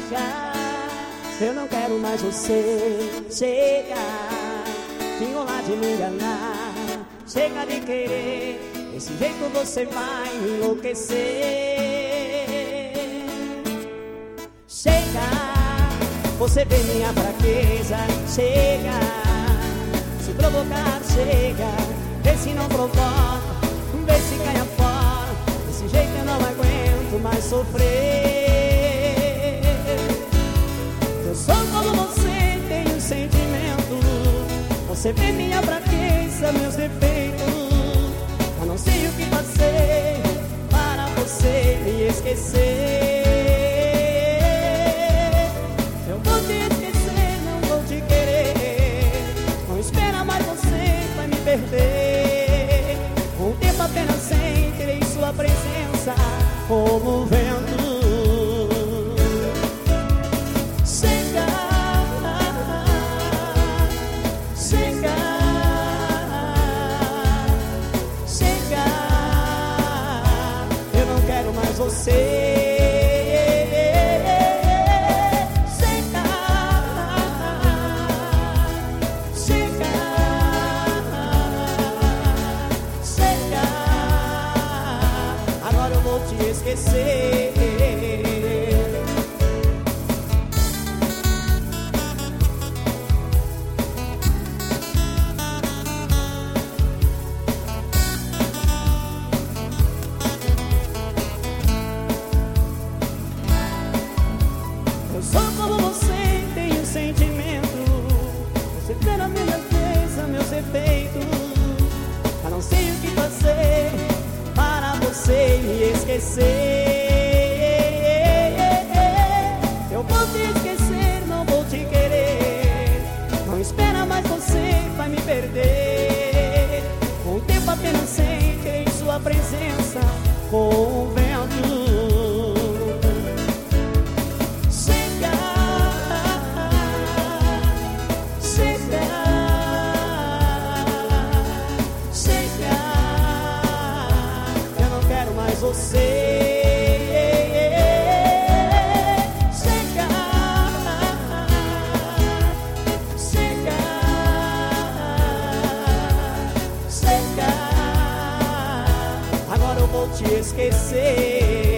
Eu não quero mais você. Chega de enrolar, de me enganar. Chega de querer, desse jeito você vai me enlouquecer. Chega, você vê minha fraqueza. Chega, se provocar, chega. Vê se não provoca, vê se cai fora. Desse jeito eu não aguento mais sofrer. Eu sou como você, tenho sentimento. Você vê minha fraqueza, meus defeitos. Eu não sei o que fazer para você me esquecer. Eu vou te esquecer, não vou te querer. Não espera mais, você vai me perder. Com o tempo apenas sentirei sua presença como o vento. Você chega, chega, chega. Agora eu vou te esquecer. Eu sou como você, tenho sentimento. Você vê na minha cabeça meus defeitos. Eu não sei o que fazer para você me esquecer. Eu vou te esquecer, não vou te querer. Não espera mais, você vai me perder. Com o tempo apenas sentirei sua presença com o vento. Você chega, chega, chega. Agora eu vou te esquecer.